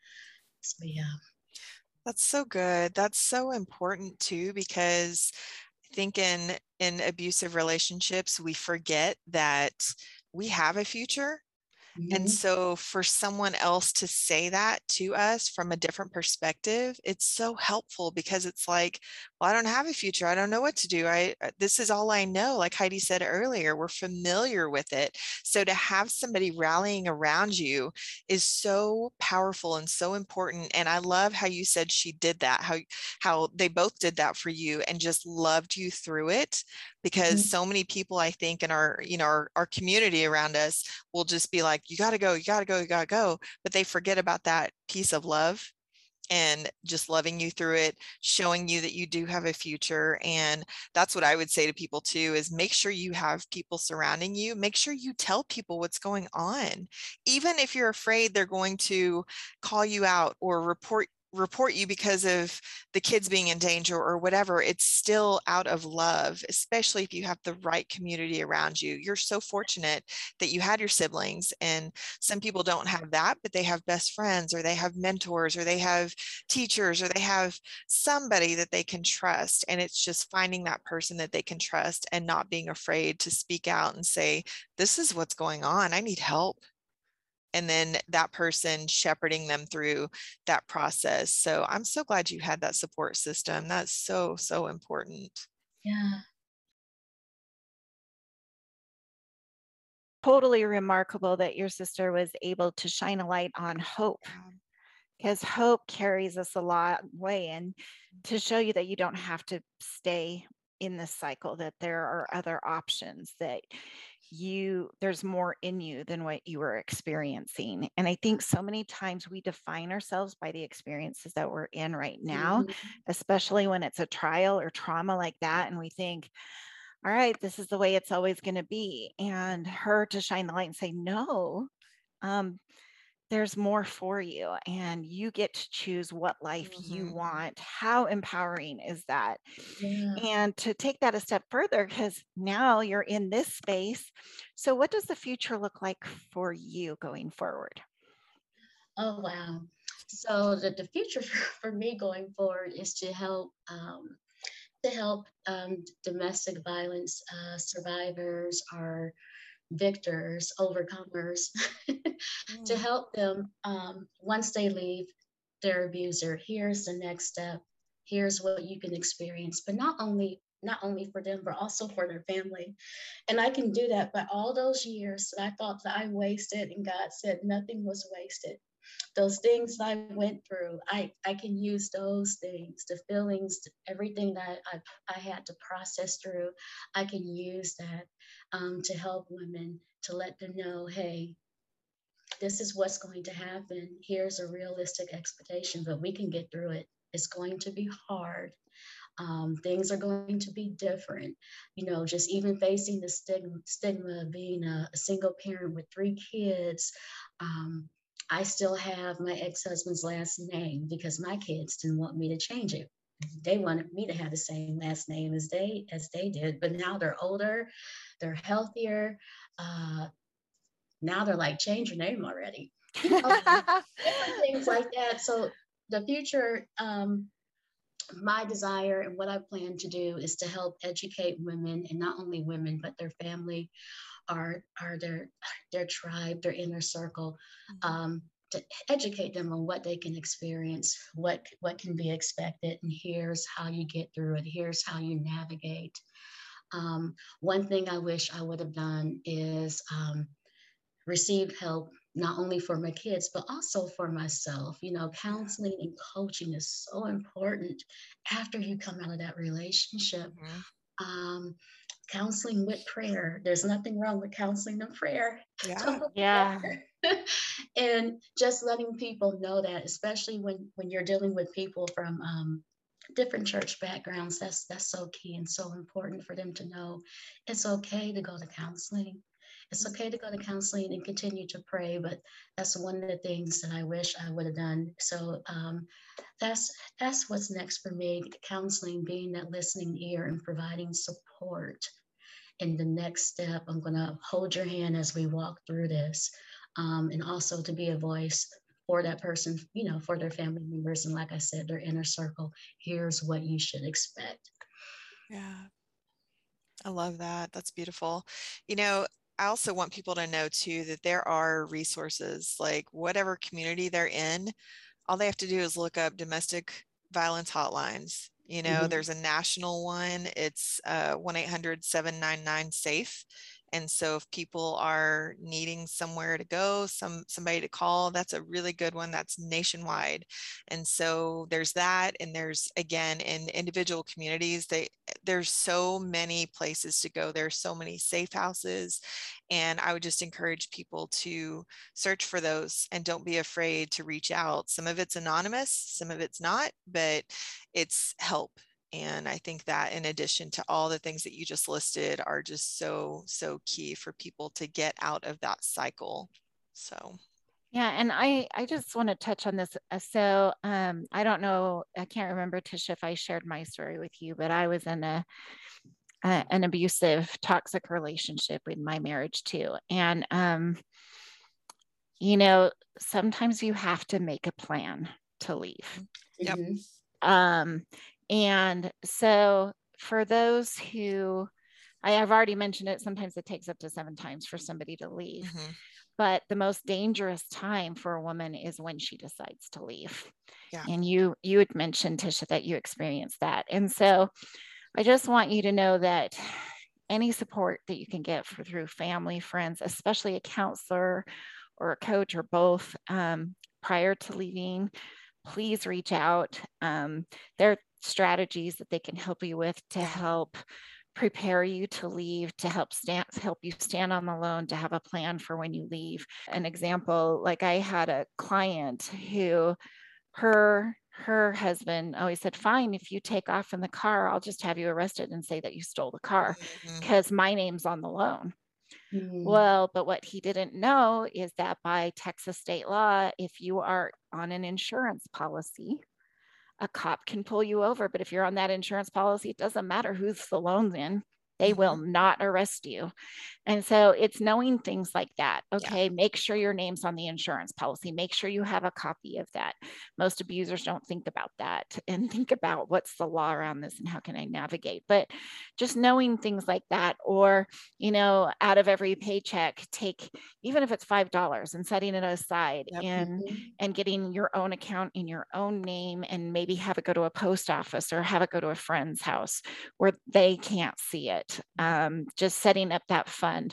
So yeah. That's so good. That's so important too, because I think in in abusive relationships, we forget that we have a future. And Mm-hmm. so for someone else to say that to us from a different perspective, it's so helpful, because it's like, well, I don't have a future. I don't know what to do. I, this is all I know. Like Heidi said earlier, we're familiar with it. So to have somebody rallying around you is so powerful and so important. And I love how you said she did that, how, how they both did that for you and just loved you through it. Because Mm-hmm. so many people, I think, in our, you know, our, our community around us will just be like, you got to go, you got to go, you got to go. But they forget about that piece of love and just loving you through it, showing you that you do have a future. And that's what I would say to people too, is make sure you have people surrounding you. Make sure you tell people what's going on. Even if you're afraid they're going to call you out or report report you because of the kids being in danger or whatever, it's still out of love, especially if you have the right community around you. You're so fortunate that you had your siblings, and some people don't have that, but they have best friends, or they have mentors, or they have teachers, or they have somebody that they can trust. And it's just finding that person that they can trust and not being afraid to speak out and say, this is what's going on. I need help. And then that person shepherding them through that process. So I'm so glad you had that support system. That's so, so important. Yeah. Totally remarkable that your sister was able to shine a light on hope, because hope carries us a lot way, and to show you that you don't have to stay in this cycle, that there are other options, that you there's more in you than what you were experiencing. And I think so many times we define ourselves by the experiences that we're in right now, Mm-hmm. especially when it's a trial or trauma like that, and we think, all right, this is the way it's always going to be. And her to shine the light and say, no, um, there's more for you, and you get to choose what life Mm-hmm. you want. How empowering is that? Yeah. And to take that a step further, because now you're in this space. So what does the future look like for you going forward? Oh, wow. So the, the future for, for me going forward is to help um, to help um, domestic violence uh, survivors or victors, overcomers, to Mm. help them um, once they leave their abuser. Here's the next step. Here's what you can experience, but not only not only for them, but also for their family. And I can do that by all those years that I thought that I wasted, and God said nothing was wasted. those things I went through, I, I can use those things, the feelings, everything that I, I had to process through. I can use that um, to help women, to let them know, hey, this is what's going to happen. Here's a realistic expectation, but we can get through it. It's going to be hard. Um, things are going to be different. You know, just even facing the stigma, stigma of being a, a single parent with three kids. Um, I still have my ex-husband's last name because my kids didn't want me to change it. They wanted me to have the same last name as they as they did, but now they're older, they're healthier. Uh, now they're like, change your name already. You know, different things like that. So the future, um, my desire and what I plan to do is to help educate women, and not only women, but their family, our, our their their tribe, their inner circle, um, to educate them on what they can experience, what what can be expected, and here's how you get through it. Here's how you navigate. Um, one thing I wish I would have done is um, receive help not only for my kids, but also for myself. You know, counseling and coaching is so important after you come out of that relationship. Mm-hmm. Um, counseling with prayer. There's nothing wrong with counseling and prayer. Yeah. Yeah. And just letting people know that, especially when, when you're dealing with people from um, different church backgrounds, that's, that's so key and so important for them to know it's okay to go to counseling. It's okay to go to counseling and continue to pray, but that's one of the things that I wish I would have done. So um, that's that's what's next for me, counseling, being that listening ear and providing support. And the next step, I'm going to hold your hand as we walk through this, um, and also to be a voice for that person, you know, for their family members. And like I said, their inner circle, here's what you should expect. Yeah, I love that. That's beautiful. You know, I also want people to know too that there are resources, like whatever community they're in, all they have to do is look up domestic violence hotlines. You know, mm-hmm. There's a national one. It's uh, one eight hundred seven nine nine SAFE. And so if people are needing somewhere to go, some somebody to call, that's a really good one. That's nationwide. And so there's that. And there's, again, in individual communities, they, there's so many places to go. There's so many safe houses. And I would just encourage people to search for those and don't be afraid to reach out. Some of it's anonymous, some of it's not, but it's help. And I think that in addition to all the things that you just listed are just so, so key for people to get out of that cycle. So. Yeah. And I, I just want to touch on this. So um, I don't know, I can't remember, Tisha, if I shared my story with you, but I was in a, a an abusive, toxic relationship in my marriage too. And, um, you know, sometimes you have to make a plan to leave. Yep. Mm-hmm. Um, And so for those who, I have already mentioned it, sometimes it takes up to seven times for somebody to leave. Mm-hmm. But the most dangerous time for a woman is when she decides to leave. Yeah. And you, you had mentioned, Tisha, that you experienced that. And so I just want you to know that any support that you can get for, through family, friends, especially a counselor or a coach or both, um, prior to leaving, please reach out. Um, there are strategies that they can help you with to help prepare you to leave, to help stand, help you stand on the loan, to have a plan for when you leave. An example, like I had a client who her her husband always said, fine, if you take off in the car, I'll just have you arrested and say that you stole the car because mm-hmm. my name's on the loan. Mm-hmm. Well, but what he didn't know is that by Texas state law, if you are on an insurance policy, a cop can pull you over. But if you're on that insurance policy, it doesn't matter who's the loan's in. They mm-hmm. will not arrest you. And so it's knowing things like that. Okay, yeah. Make sure your name's on the insurance policy. Make sure you have a copy of that. Most abusers don't think about that and think about what's the law around this and how can I navigate. But just knowing things like that, or, you know, out of every paycheck, take, even if it's five dollars and setting it aside yep. and, mm-hmm. and getting your own account in your own name, and maybe have it go to a post office or have it go to a friend's house where they can't see it. it, um, just setting up that fund,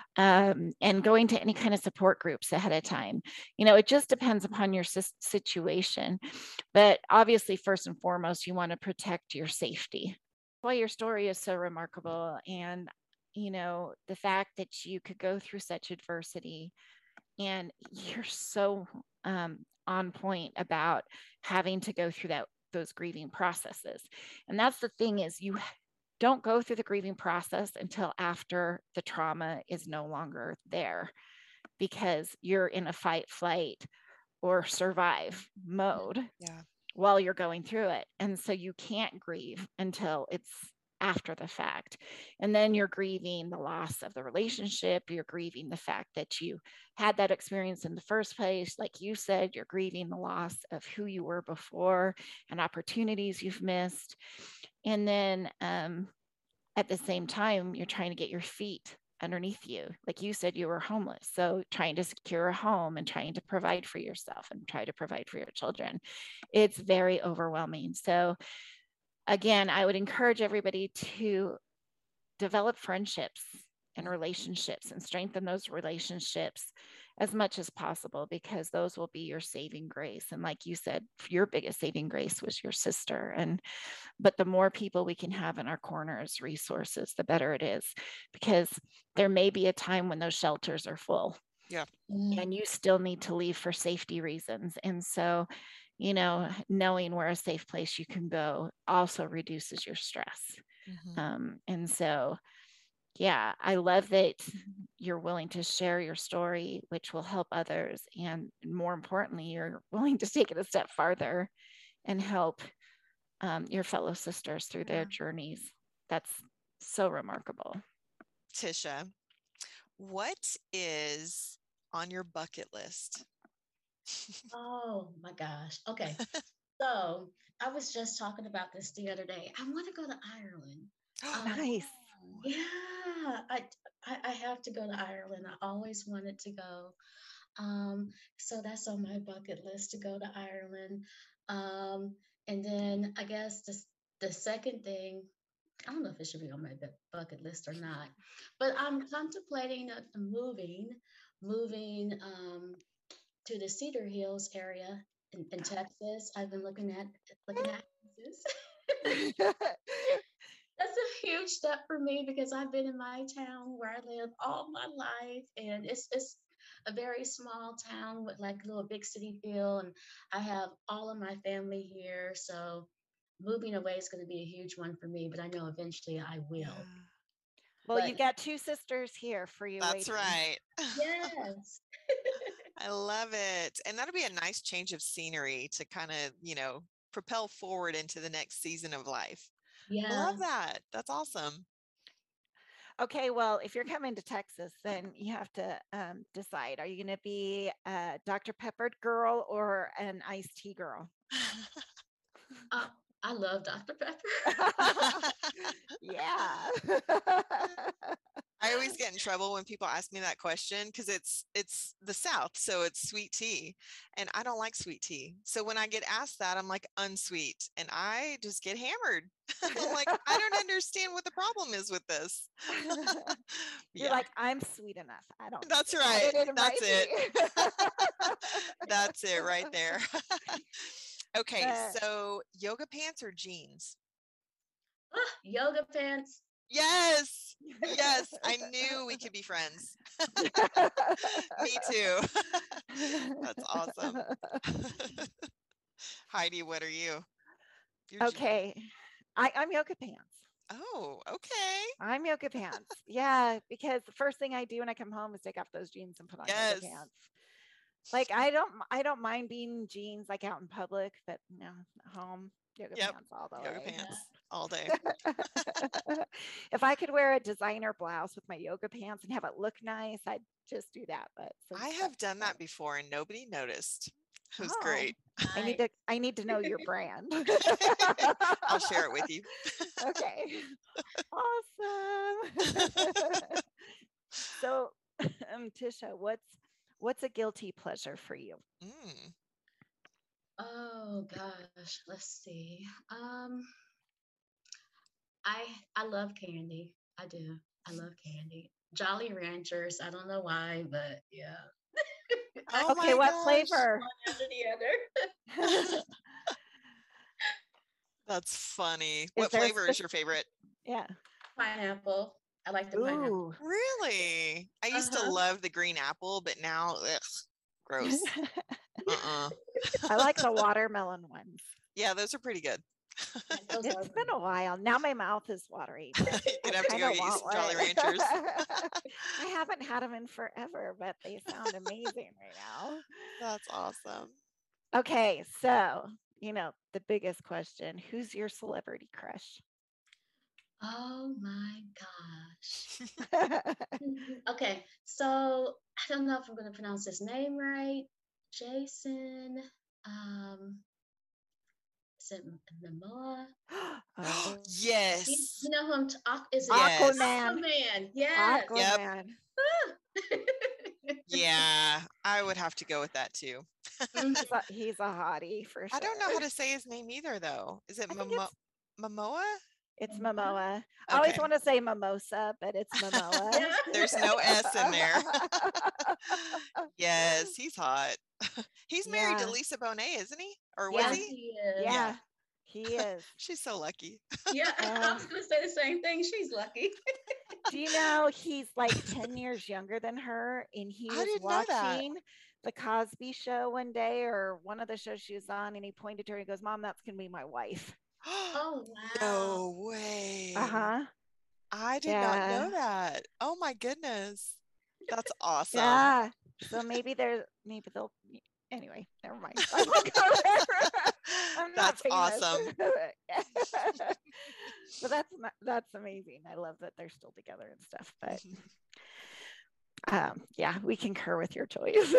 um, and going to any kind of support groups ahead of time. You know, it just depends upon your sis- situation. But obviously, first and foremost, you want to protect your safety. That's why your story is so remarkable. And, you know, the fact that you could go through such adversity and you're so um, on point about having to go through that those grieving processes. And that's the thing, is you don't go through the grieving process until after the trauma is no longer there, because you're in a fight, flight, or survive mode Yeah. while you're going through it. And so you can't grieve until it's after the fact. And then you're grieving the loss of the relationship. You're grieving the fact that you had that experience in the first place. Like you said, you're grieving the loss of who you were before and opportunities you've missed. And then um, at the same time, you're trying to get your feet underneath you. Like you said, you were homeless. So trying to secure a home and trying to provide for yourself and try to provide for your children. It's very overwhelming. So again, I would encourage everybody to develop friendships and relationships and strengthen those relationships as much as possible, because those will be your saving grace. And like you said, your biggest saving grace was your sister. And but the more people we can have in our corner as resources, the better it is, because there may be a time when those shelters are full. Yeah. And you still need to leave for safety reasons. And so, you know, knowing where a safe place you can go also reduces your stress. Mm-hmm. Um, and so, yeah, I love that you're willing to share your story, which will help others. And more importantly, you're willing to take it a step farther and help um, your fellow sisters through their journeys. That's so remarkable. Tisha, what is on your bucket list? Oh my gosh. Okay. So I was just talking about this the other day. I want to go to Ireland. Um, Nice. yeah, I, I I have to go to Ireland. I always wanted to go. Um, so that's on my bucket list, to go to Ireland. Um, and then I guess the the second thing, I don't know if it should be on my bu- bucket list or not, but I'm contemplating uh, moving, moving um, to the Cedar Hills area in, in Texas. I've been looking at looking at houses. That's a huge step for me, because I've been in my town where I live all my life, and it's it's a very small town with like a little big city feel, and I have all of my family here. So moving away is going to be a huge one for me, but I know eventually I will. Yeah. Well, But you've got two sisters here for you. That's waiting. right. yes. I love it. And that'll be a nice change of scenery to kind of, you know, propel forward into the next season of life. I Yeah. love that. That's awesome. Okay, well, if you're coming to Texas, then you have to um, decide. Are you going to be a Doctor Peppered girl or an iced tea girl? Uh, I love Doctor Pepper. Yeah. I always get in trouble when people ask me that question, because it's it's the South, so it's sweet tea, and I don't like sweet tea. So when I get asked that, I'm like, unsweet, and I just get hammered. I'm like, I don't understand what the problem is with this. You're Yeah, like, I'm sweet enough. I don't. that's need to right. add it in my That's it. tea. That's it right there. Okay, Uh, so yoga pants or jeans? Ah, yoga pants. Yes. Yes, I knew we could be friends. Me too. That's awesome. Heidi, what are you? You're jeans. Okay. I, I'm yoga pants. Oh, okay. I'm yoga pants. Yeah, because the first thing I do when I come home is take off those jeans and put on Yes. yoga pants. Like I don't I don't mind being in jeans like out in public, but no, at home, yoga Yep. pants all the Yoga way. pants all day. If I could wear a designer blouse with my yoga pants and have it look nice, I'd just do that. But since I have that's done not- that before and nobody noticed. It was Oh, great. I need to I need to know your brand. I'll share it with you. Okay. Awesome. So, um, Tisha, what's what's a guilty pleasure for you? Mm. Oh gosh, let's see. Um, I I love candy. I do. I love candy. Jolly Ranchers. I don't know why, but yeah. Oh Okay, my what gosh. flavor? One after the other. That's funny. What there a flavor is spec- your favorite? Yeah. Pineapple. I like the pineapple. Ooh. Really? I used to Uh-huh. love the green apple, but now, ugh, gross. Uh-uh. I like the watermelon ones. Yeah, those are pretty good. Yeah, those are It's been a while. Now my mouth is watery. You're but I gonna have to go kinda get you want some Jolly one. Ranchers. I haven't had them in forever, but they sound amazing right now. That's awesome. Okay, so, you know, the biggest question, who's your celebrity crush? Oh my gosh. Okay, so I don't know if I'm going to pronounce his name right. Jason, um, is it Momoa? Oh, You, Yes. you know who I'm t- Aqu- is it Yes. Aquaman. Aquaman? Yes. Yep. Aquaman. Yeah, I would have to go with that too. Mhm. He's a, he's a hottie for sure. I don't know how to say his name either, though. Is it I think Momo- it's- Momoa? It's Momoa. I always Okay. want to say mimosa, but it's Momoa. Yeah. There's no S in there. Yes, he's hot. He's married Yeah. to Lisa Bonet, isn't he? Or Yeah. was Yes, he? he is. Yeah, he is. She's so lucky. Yeah, I Uh, was going to say the same thing. She's lucky. Do you know he's like ten years younger than her? And he I was didn't know that. watching the Cosby Show one day or one of the shows she was on, and he pointed to her and he goes, Mom, that's going to be my wife. Oh, wow. No way. Uh huh. I did not Yeah. know that. Oh my goodness. That's awesome. Yeah. So maybe there's, maybe they'll, anyway, never mind. I won't go there. I'm not That's famous. awesome. But that's not, that's amazing. I love that they're still together and stuff. But um, yeah, we concur with your choice.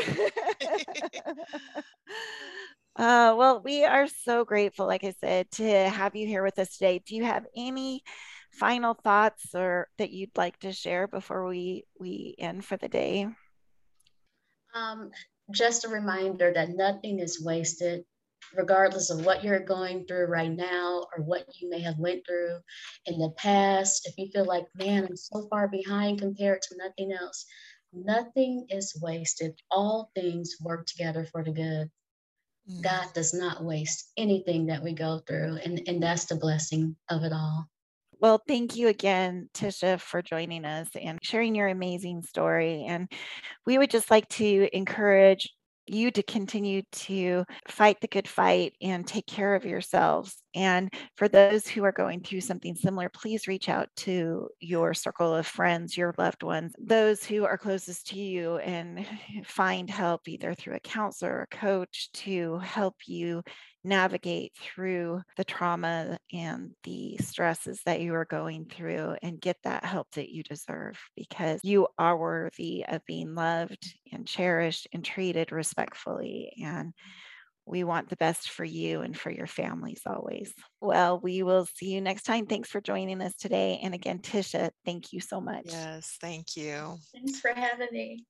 uh, well, we are so grateful, like I said, to have you here with us today. Do you have any final thoughts or that you'd like to share before we we end for the day? Um, just a reminder that nothing is wasted, regardless of what you're going through right now or what you may have went through in the past. If you feel like, man, I'm so far behind compared to nothing else, nothing is wasted. All things work together for the good. Mm. God does not waste anything that we go through, and, and that's the blessing of it all. Well, thank you again, Tisha, for joining us and sharing your amazing story. And we would just like to encourage you to continue to fight the good fight and take care of yourselves. And for those who are going through something similar, please reach out to your circle of friends, your loved ones, those who are closest to you, and find help either through a counselor or a coach to help you navigate through the trauma and the stresses that you are going through and get that help that you deserve, because you are worthy of being loved and cherished and treated respectfully. And we want the best for you and for your families always. Well, we will see you next time. Thanks for joining us today. And again, Tisha, thank you so much. Yes, thank you. Thanks for having me.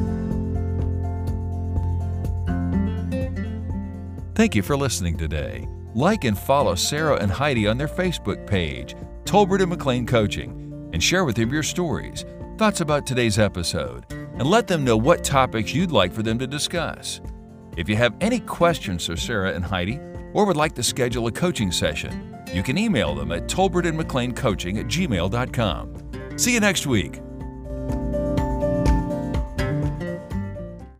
Thank you for listening today. Like and follow Sarah and Heidi on their Facebook page, Tolbert and McLean Coaching, and share with them your stories, thoughts about today's episode, and let them know what topics you'd like for them to discuss. If you have any questions for Sarah and Heidi, or would like to schedule a coaching session, you can email them at tolbert and mclean coaching at gmail dot com. See you next week.